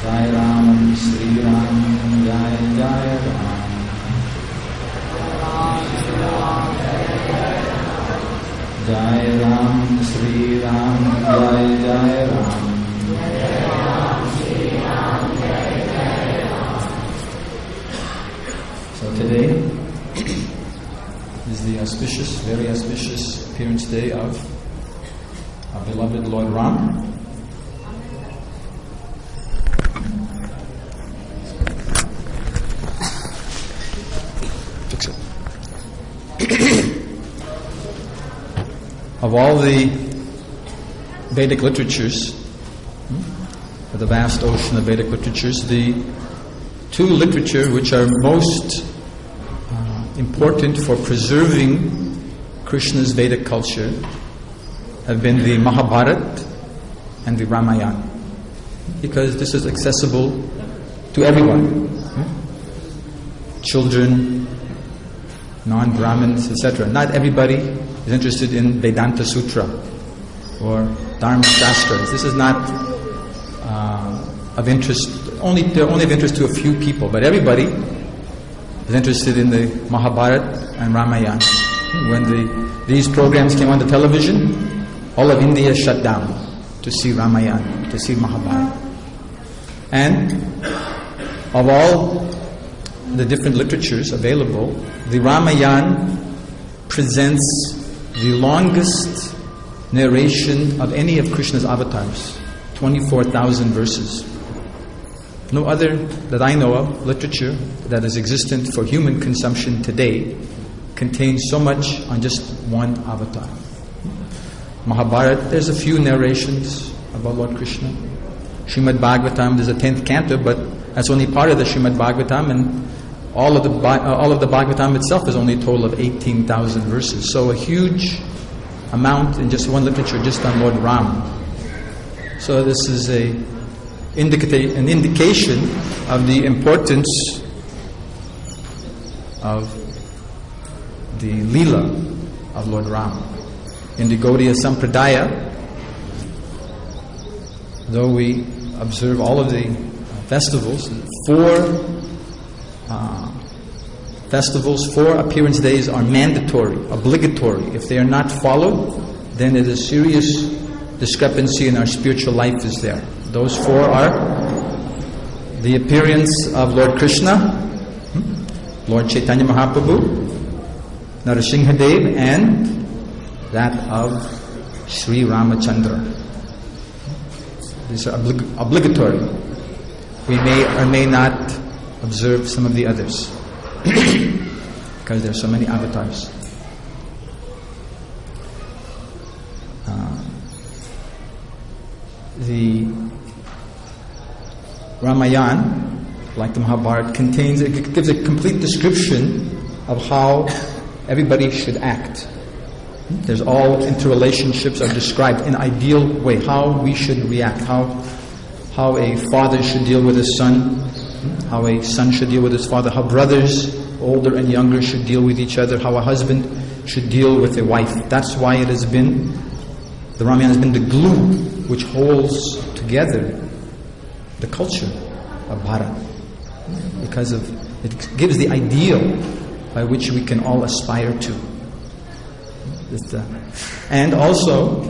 Jai Ram, Sri Ram, Jai Jai Ram. Jai Ram, Sri Ram, Jai Jai Ram. So today is the auspicious, very auspicious appearance day of our beloved Lord Ram. Fix it. Of all the Vedic literatures, the vast ocean of Vedic literatures, the two literature which are most important for preserving Krishna's Vedic culture have been the Mahabharata and the Ramayana, because this is accessible to everyone, children, non-Brahmins, etc. Not everybody is interested in Vedanta Sutra or Dharma Shastras. This is not of interest. They're only of interest to a few people, but everybody is interested in the Mahabharata and Ramayana. When these programs came on the television, all of India shut down to see Ramayana, to see Mahabharata. And of all the different literatures available, the Ramayana presents the longest narration of any of Krishna's avatars, 24,000 verses. No other that I know of literature that is existent for human consumption today contains so much on just one avatar. Mahabharata, there's a few narrations about Lord Krishna. Srimad Bhagavatam, there's a 10th canto, but that's only part of the Srimad Bhagavatam, and all of the Bhagavatam itself is only a total of 18,000 verses. So a huge amount in just one literature, just on Lord Ram. So this is an indication of the importance of the Leela of Lord Ram. In the Gaudiya Sampradaya, though we observe all of the festivals, four appearance days are mandatory, obligatory. If they are not followed, then it is serious discrepancy in our spiritual life is there. Those four are the appearance of Lord Krishna, Lord Chaitanya Mahaprabhu, Narasimhadev, and that of Sri Ramachandra. These are obligatory. We may or may not observe some of the others because there are so many avatars. The Ramayana, like the Mahabharata, gives a complete description of how everybody should act. There's all interrelationships are described in an ideal way, how we should react, how a father should deal with his son, how a son should deal with his father, how brothers, older and younger, should deal with each other, how a husband should deal with a wife. That's why the Ramayana has been the glue which holds together the culture of Bharat, because it gives the ideal by which we can all aspire to. And also,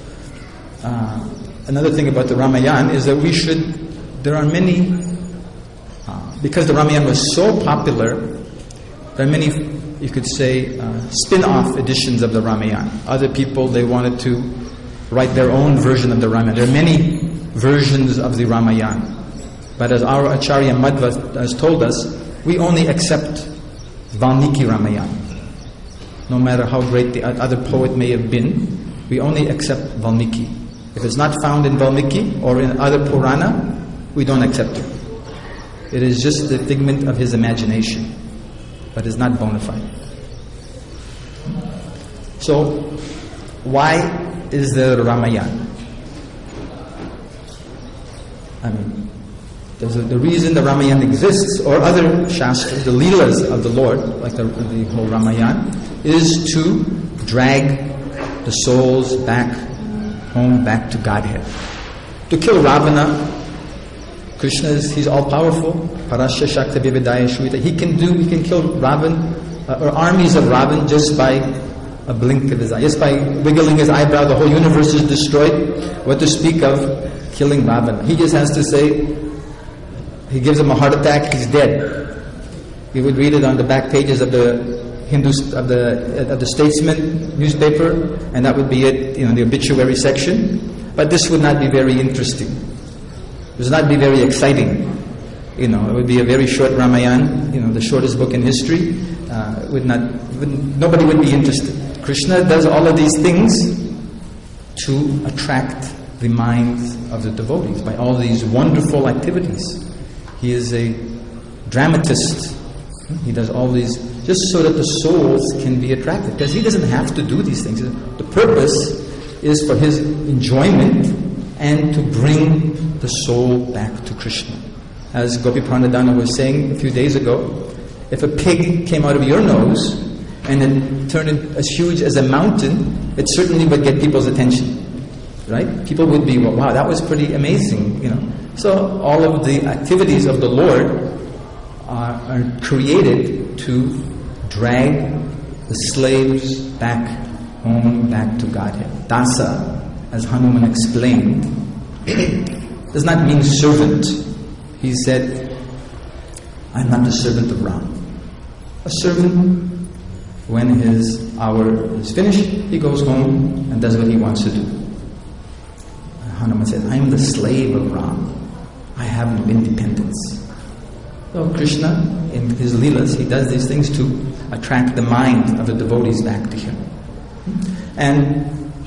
another thing about the Ramayana is that there are many, because the Ramayana was so popular, there are many, you could say, spin-off editions of the Ramayana. Other people, they wanted to write their own version of the Ramayana. There are many versions of the Ramayana. But as our Acharya Madhva has told us, we only accept Valmiki Ramayana. No matter how great the other poet may have been, we only accept Valmiki. If it's not found in Valmiki or in other Purana, we don't accept it. It is just the figment of his imagination, but it's not bona fide. So, why is there Ramayana? The reason the Ramayana exists, or other Shastras, the Leelas of the Lord, like the whole Ramayana, is to drag the souls back home, back to Godhead. To kill Ravana Krishna he's all powerful. Parasya Shakta Vividaya Shruita. He can kill Ravan, or armies of Ravan just by a blink of his eye. Just by wiggling his eyebrow, the whole universe is destroyed. What to speak of killing Ravan? He just has to say, he gives him a heart attack, he's dead. We would read it on the back pages of the of the Statesman newspaper, and that would be it, the obituary section. But this would not be very interesting. It would not be very exciting. It would be a very short Ramayana, the shortest book in history. Nobody would be interested. Krishna does all of these things to attract the minds of the devotees by all these wonderful activities. He is a dramatist. He does all these just so that the souls can be attracted, because he doesn't have to do these things. The purpose is for his enjoyment and to bring the soul back to Krishna. As Gopi Pranadhana was saying a few days ago, if a pig came out of your nose and it turned as huge as a mountain, it certainly would get people's attention. Right? People would be, wow, that was pretty amazing. So all of the activities of the Lord are created to drag the slaves back home, back to Godhead. Dasa, as Hanuman explained, does not mean servant. He said, I'm not the servant of Ram. A servant, when his hour is finished, he goes home and does what he wants to do. Hanuman said, I'm the slave of Ram. I have no independence. So Krishna, in his Leelas, he does these things to attract the mind of the devotees back to him. And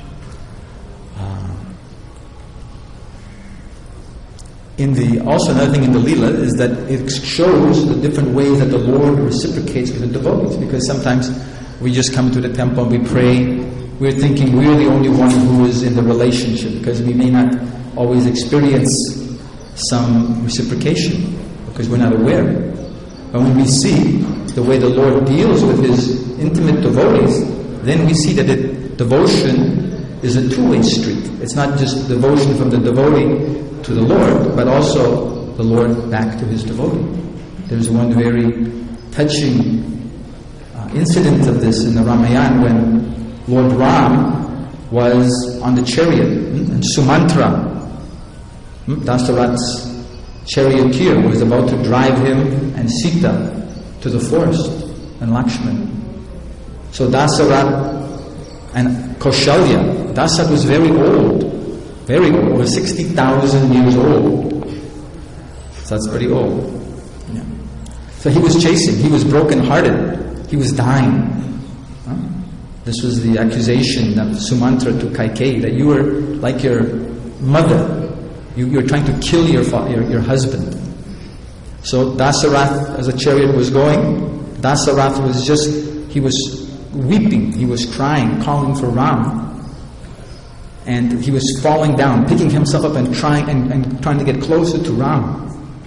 also another thing in the Leela is that it shows the different ways that the Lord reciprocates with the devotees. Because sometimes we just come to the temple and we pray, we're thinking we're the only one who is in the relationship, because we may not always experience some reciprocation, because we're not aware. But when we see the way the Lord deals with His intimate devotees, then we see that devotion is a two-way street. It's not just devotion from the devotee to the Lord, but also the Lord back to His devotee. There's one very touching incident of this in the Ramayana when Lord Ram was on the chariot, and Sumantra, Dasarath's charioteer, was about to drive him and Sita to the forest, and Lakshman. So Dasarath and Kaushalya, Dasarath was very old, over 60,000 years old. So that's pretty old. Yeah. So he was chasing, he was broken-hearted, he was dying. This was the accusation of Sumantra to Kaikeyi, that you were like your mother. You're trying to kill your husband. So Dasarath, as the chariot was going, Dasarath he was weeping, he was crying, calling for Ram. And he was falling down, picking himself up and trying to get closer to Ram.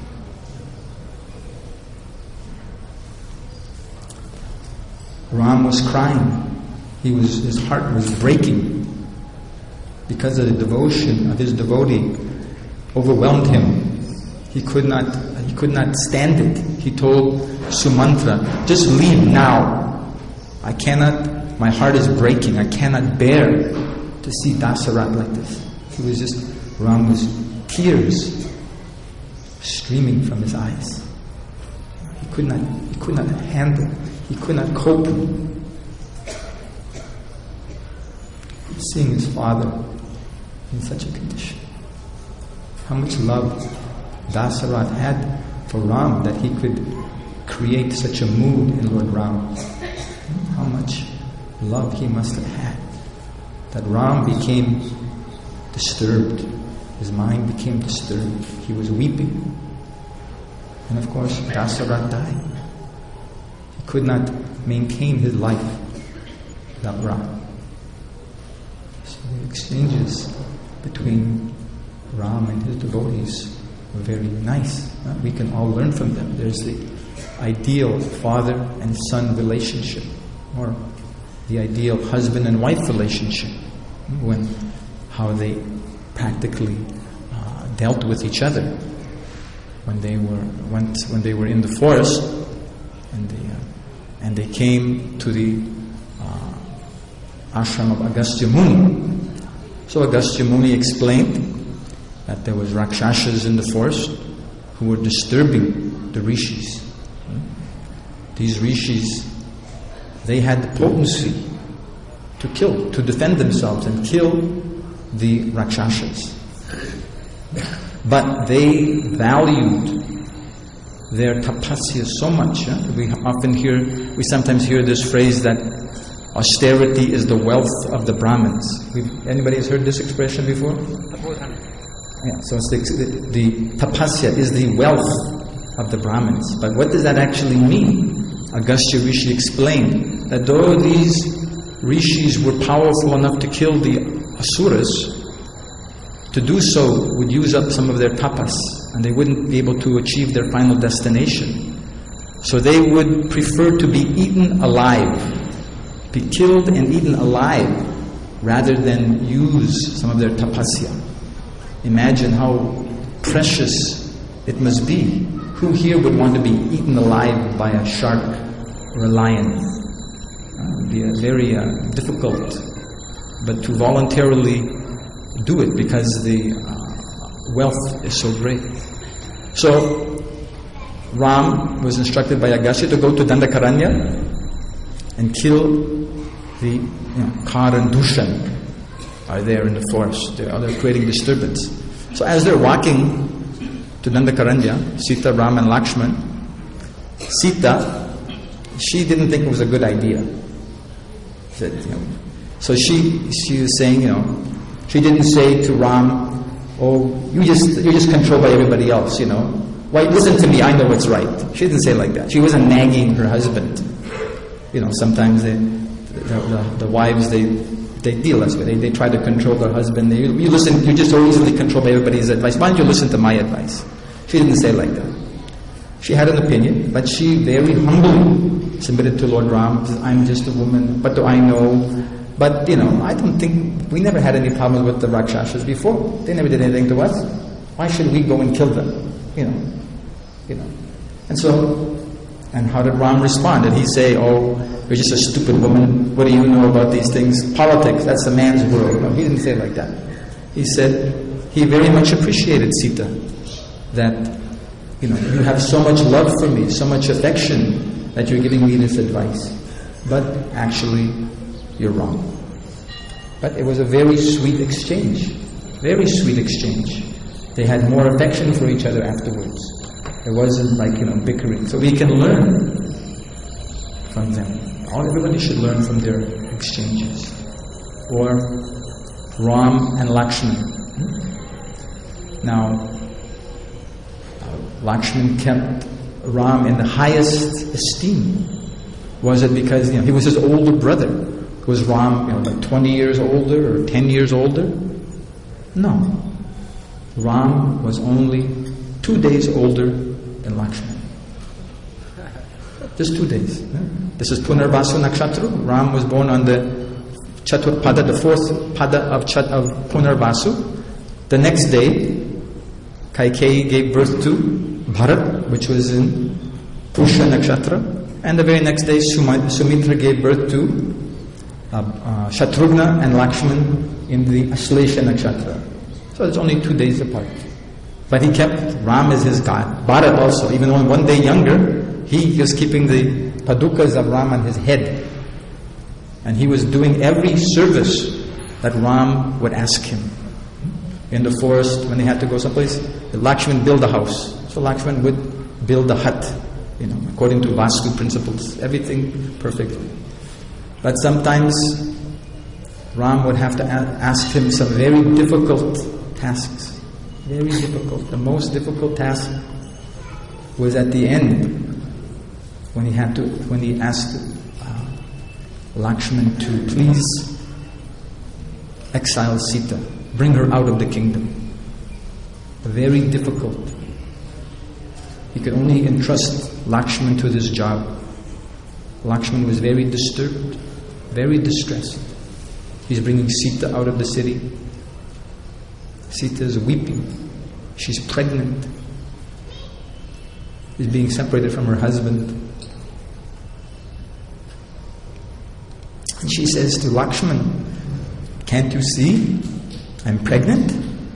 Ram was crying. His heart was breaking because of the devotion of his devotee overwhelmed him. He could not stand it. He told Sumantra, just leave now. My heart is breaking. I cannot bear to see Dasarath like this. Ram was tears streaming from his eyes. He could not handle, he could not cope seeing his father in such a condition. How much love Dasarath had for Ram that he could create such a mood in Lord Ram. How much love he must have had that Ram became disturbed. His mind became disturbed. He was weeping. And of course, Dasarath died. He could not maintain his life without Ram. So the exchanges between Ram and his devotees were very nice. We can all learn from them. There's the ideal father and son relationship, or the ideal husband and wife relationship, how they practically dealt with each other. when they were in the forest, and they came to the ashram of Agastya Muni. So Agastya Muni explained that there was Rakshasas in the forest who were disturbing the rishis. These rishis, they had the potency to kill, to defend themselves and kill the Rakshasas. But they valued their tapasya so much. We sometimes hear this phrase that austerity is the wealth of the Brahmins. Anybody has heard this expression before? Yeah, so it's the tapasya is the wealth of the Brahmins. But what does that actually mean? Agastya Rishi explained that though these rishis were powerful enough to kill the asuras, to do so would use up some of their tapas, and they wouldn't be able to achieve their final destination. So they would prefer to be eaten alive, be killed and eaten alive, rather than use some of their tapasya. Imagine how precious it must be. Who here would want to be eaten alive by a shark or a lion? It would be very difficult, but to voluntarily do it because the wealth is so great. So Ram was instructed by Agastya to go to Dandakaranya and kill the Kar and Dushan are there in the forest. They're creating disturbance. So as they're walking to Dandakaranya, Sita, Ram and Lakshman, Sita, she didn't think it was a good idea. So she was saying, she didn't say to Ram, "Oh, you're just controlled by everybody else, Why, listen to me, I know what's right." She didn't say it like that. She wasn't nagging her husband. Sometimes the wives, they deal this way. They try to control their husband. You listen, you're just so easily controlled by everybody's advice. Why don't you listen to my advice? She didn't say it like that. She had an opinion, but she very humbly submitted to Lord Ram. "I'm just a woman, what do I know? But, I don't think, we never had any problems with the Rakshasas before. They never did anything to us. Why should we go and kill them? And how did Ram respond? Did he say, "Oh, you're just a stupid woman. What do you know about these things? Politics, that's a man's world." No, he didn't say it like that. He said, he very much appreciated Sita. That, you have so much love for me, so much affection that you're giving me this advice. But actually, you're wrong. But it was a very sweet exchange. Very sweet exchange. They had more affection for each other afterwards. It wasn't like, bickering. So we can learn from them. Everybody should learn from their exchanges. Or Ram and Lakshman. Now, Lakshman kept Ram in the highest esteem. Was it because, he was his older brother? Was Ram, like 20 years older or 10 years older? No. Ram was only 2 days older than Lakshman. Just 2 days. This is Punarvasu Nakshatra. Ram was born on the Chatur Pada, the fourth Pada of Punarvasu. The next day, Kaikeyi gave birth to Bharat, which was in Pusha Nakshatra. And the very next day, Sumitra gave birth to Shatrughna and Lakshman in the Aslesha Nakshatra. So it's only 2 days apart. But he kept Ram as his god. Bharat also, even though 1 day younger, he was keeping the padukas of Ram on his head. And he was doing every service that Ram would ask him. In the forest, when they had to go someplace, Lakshman built a house. So Lakshman would build a hut, according to Vastu principles. Everything perfectly. But sometimes Ram would have to ask him some very difficult tasks. Very difficult. The most difficult task was at the end, when he asked Lakshman to please exile Sita, bring her out of the kingdom. Very difficult. He could only entrust Lakshman to this job. Lakshman was very disturbed, very distressed. He's bringing Sita out of the city. Sita is weeping. She's pregnant. is being separated from her husband. And she says to Lakshman, "Can't you see I'm pregnant?"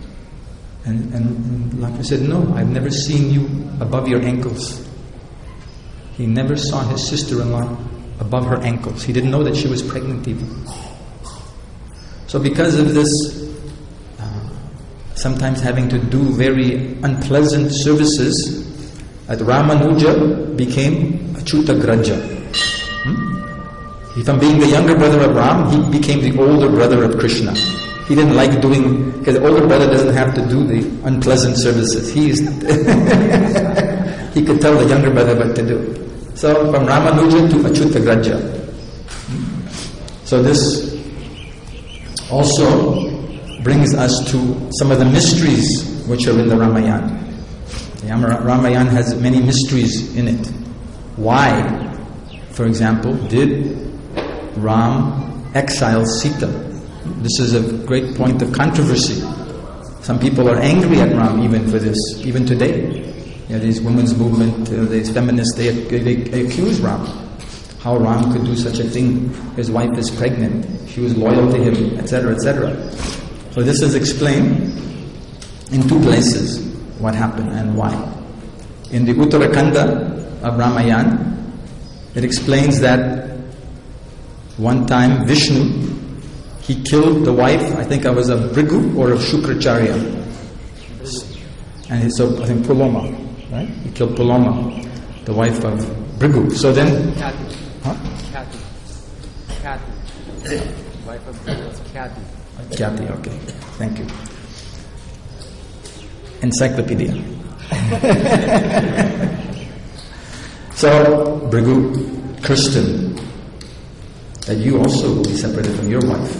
And Lakshman said, "No, I've never seen you above your ankles." He never saw his sister-in-law above her ankles. He didn't know that she was pregnant even. So because of this, sometimes having to do very unpleasant services, Ramanuja became Achyutagraja. From being the younger brother of Ram, he became the older brother of Krishna. He didn't like doing, because the older brother doesn't have to do the unpleasant services. He could tell the younger brother what to do. So from Ramanuja to Achyutagraja. So this also brings us to some of the mysteries which are in the Ramayana. The Ramayana has many mysteries in it. Why, for example, did Ram exile Sita? This is a great point of controversy. Some people are angry at Ram even for this, even today. These women's movement, these feminists, they accuse Ram. How Ram could do such a thing? His wife is pregnant. She was loyal to him, etc., etc. So this is explained in two places, what happened and why. In the Uttarakanda of Ramayana, it explains that one time Vishnu, he killed the wife, I think I was of Bhrigu or of Shukracharya. And so I think Puloma, right? He killed Puloma, the wife of Bhrigu. So then... Kathy. Huh? Kathy. Wife of Bhrigu was Kathy. Kathy, okay. Thank you. Encyclopedia. So, Bhrigu cursed him that you also will be separated from your wife.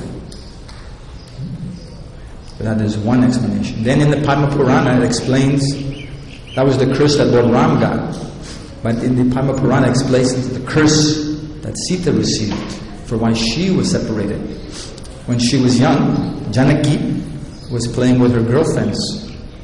But that is one explanation. Then in the Padma Purana it explains that was the curse that Lord Ram got. But in the Padma Purana it explains the curse that Sita received for why she was separated. When she was young, Janaki was playing with her girlfriends.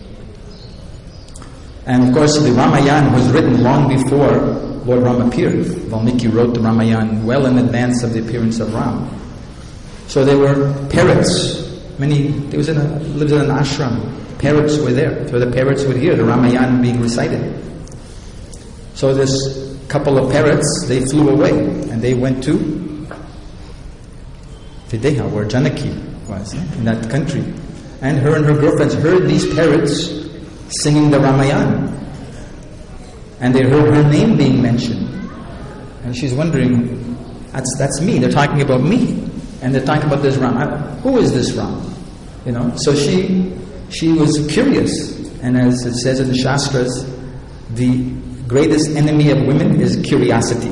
And of course the Ramayana was written long before Lord Ram appeared. Valmiki wrote the Ramayana well in advance of the appearance of Ram. So there were parrots. Lived in an ashram. Parrots were there. So the parrots would hear the Ramayana being recited. So this couple of parrots, they flew away and they went to Videha, where Janaki was, in that country. And her girlfriends heard these parrots singing the Ramayana. And they heard her name being mentioned. And she's wondering, that's me, they're talking about me. And they're talking about this Ram. Who is this Ram? So she was curious. And as it says in the Shastras, the greatest enemy of women is curiosity.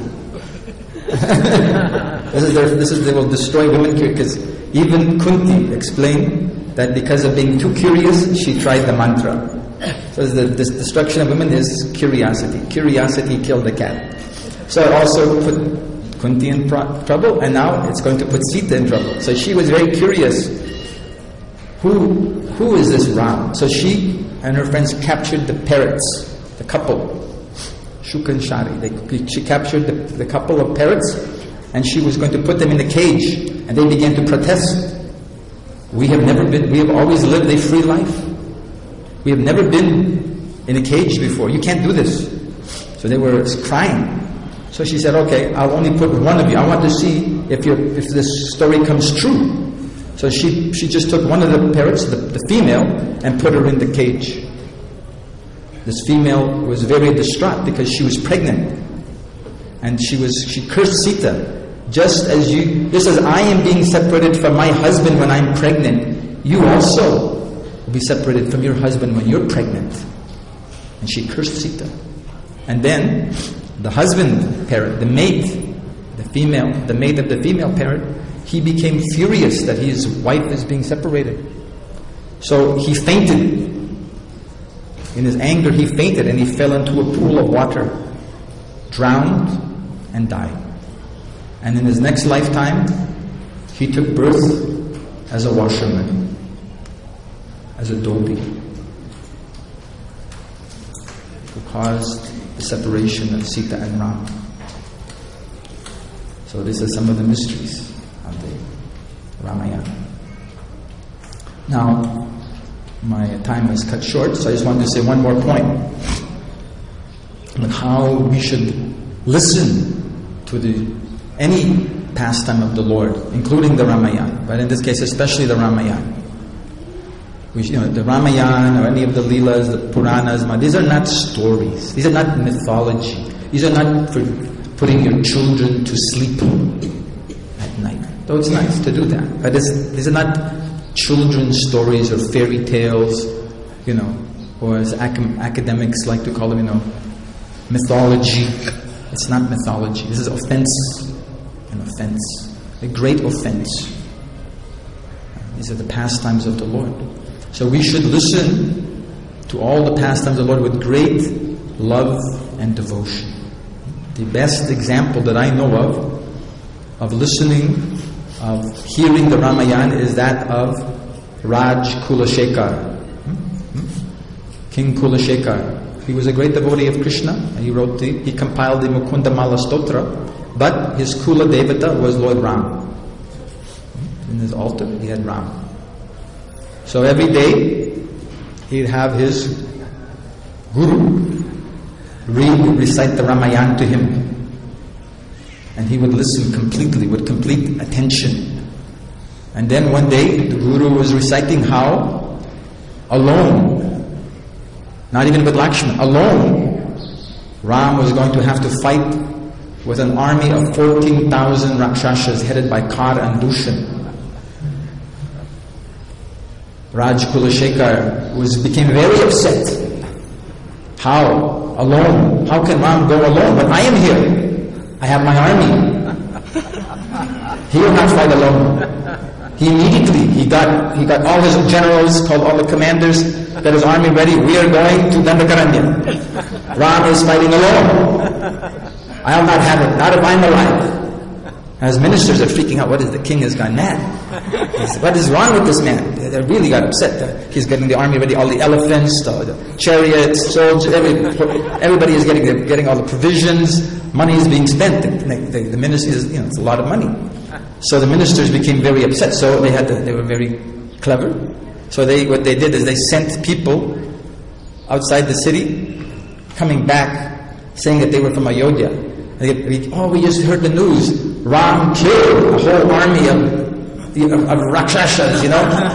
They will destroy women, because even Kunti explained that because of being too curious, she tried the mantra. So the destruction of women is curiosity. Curiosity killed the cat. So it also put Kunti in trouble, and now it's going to put Sita in trouble. So she was very curious. Who is this Ram? So she and her friends captured the parrots, the couple, Shuka and Shari. She captured the couple of parrots, and she was going to put them in a cage, and they began to protest. We have always lived a free life. We have never been in a cage before. You can't do this. So they were crying. So she said, okay, I'll only put one of you. I want to see if this story comes true. So she just took one of the parrots, the female, and put her in the cage. This female was very distraught because she was pregnant. And she cursed Sita. Just as I am being separated from my husband when I'm pregnant, you also will be separated from your husband when you're pregnant. And she cursed Sita. And then the husband parrot, the mate of the female parrot, he became furious that his wife is being separated. So he fainted. In his anger he fainted and he fell into a pool of water, drowned and died. And in his next lifetime, he took birth as a washerman, as a dhobi, who caused the separation of Sita and Ram. So these are some of the mysteries of the Ramayana. Now, my time is cut short, so I just wanted to say one more point on how we should listen to any pastime of the Lord, including the Ramayana, but in this case especially the Ramayana. The Ramayana or any of the Leelas, the Puranas, these are not stories. These are not mythology. These are not for putting your children to sleep at night. Though it's nice to do that. But these are not children's stories or fairy tales, or as academics like to call them, mythology. It's not mythology. This is an offense, a great offense. These are the pastimes of the Lord. So we should listen to all the pastimes of the Lord with great love and devotion. The best example that I know of listening, of hearing the Ramayana is that of Raj Kulashekar. King Kulashekar. He was a great devotee of Krishna. He compiled the Mukundamala Stotra, but his Kula Devata was Lord Ram. In his altar, he had Ram. So every day, he'd have his guru recite the Ramayana to him. And he would listen completely, with complete attention. And then one day, the guru was reciting how, alone, not even with Lakshmana, alone, Ram was going to have to fight with an army of 14,000 Rakshasas headed by Kar and Dushan. Raj Kulashekar became very upset. How? Alone? How can Ram go alone? But I am here. I have my army. He will not fight alone. He immediately got all his generals, called all the commanders, got his army ready. We are going to Dandakaranya. Ram is fighting alone. I'll not have it. Not if I'm alive. As ministers are freaking out, the king has gone mad. What is wrong with this man? They really got upset. He's getting the army ready, all the elephants, the chariots, soldiers, everybody is getting all the provisions. Money is being spent. The ministers, it's a lot of money. So the ministers became very upset. So they were very clever. So what they did is they sent people outside the city, coming back, saying that they were from Ayodhya. We just heard the news. Ram killed a whole army of Rakshasas,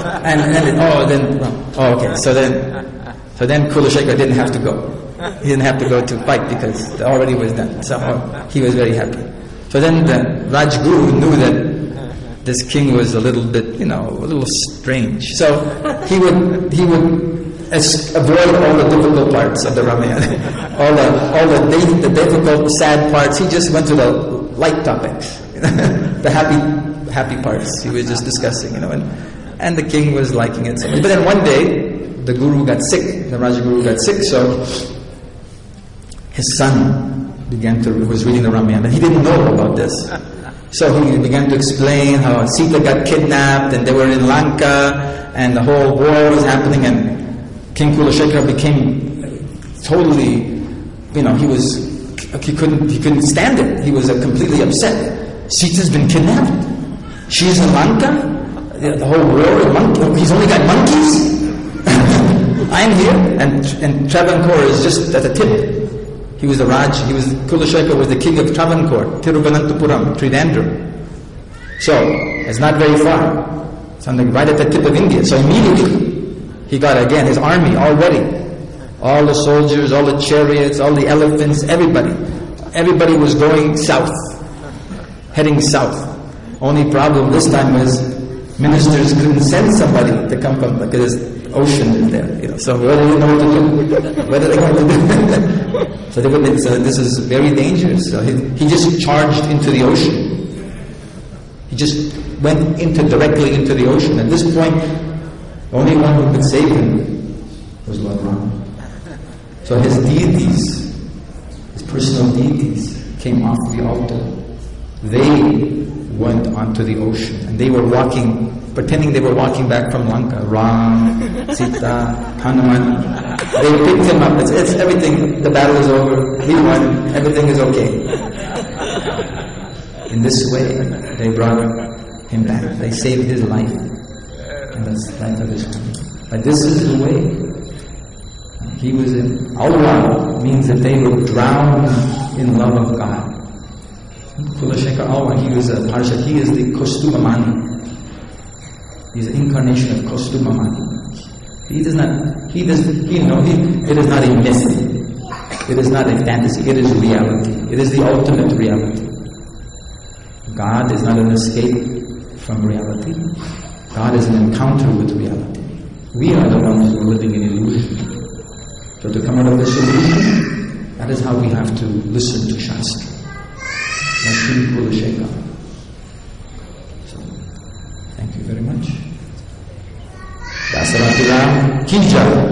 okay. So then Kulashekar didn't have to go. He didn't have to go to fight because it already was done. So he was very happy. So then the Rajguru knew that this king was a little bit, a little strange. So he would avoid all the difficult parts of the Ramayana, all the difficult, sad parts. He just went to the light topics, the happy parts. He was just discussing, and the king was liking it so much. But then one day, the guru got sick. The Rajaguru got sick, so his son was reading the Ramayana. He didn't know about this. So he began to explain how Sita got kidnapped and they were in Lanka and the whole war was happening, and King Kulashekar became totally, he couldn't stand it. He was completely upset. Sita's been kidnapped. She's in Lanka. The whole war, he's only got monkeys. I'm here, and Travancore is just at the tip. Kulashekar was the king of Travancore, Tiruvananthapuram, Tridandrum. So, it's not very far. It's right at the tip of India. So immediately, he got again his army all ready. All the soldiers, all the chariots, all the elephants, everybody. Everybody was going south. Heading south. Only problem this time was ministers couldn't send somebody to come from, because ocean is there. So they didn't know what to do. What are they going to do? So this is very dangerous. So he just charged into the ocean. He just went directly into the ocean. At this point, the only one who could save him was Lord Rama. So his deities, his personal deities, came off the altar. They went onto the ocean, and they were walking, pretending they were walking back from Lanka. Ram, Sita, Hanuman, They picked him up. It's everything. The battle is over. He won. Everything is okay. In this way, they brought him back. They saved his life and the life of his family. But this is the way. He was in Alwa, means that they were drowned in love of God. Kulashekar Alwa, he was a Parshad. He is the Kostumamani. He's an incarnation of Kostumamani. It is not a myth. It is not a fantasy. It is reality. It is the ultimate reality. God is not an escape from reality. God is an encounter with reality. We are the ones who are living in illusion. So to come out of this illusion, that is how we have to listen to Shastra. So, thank you very much. Dasarati Ram Ki Jai.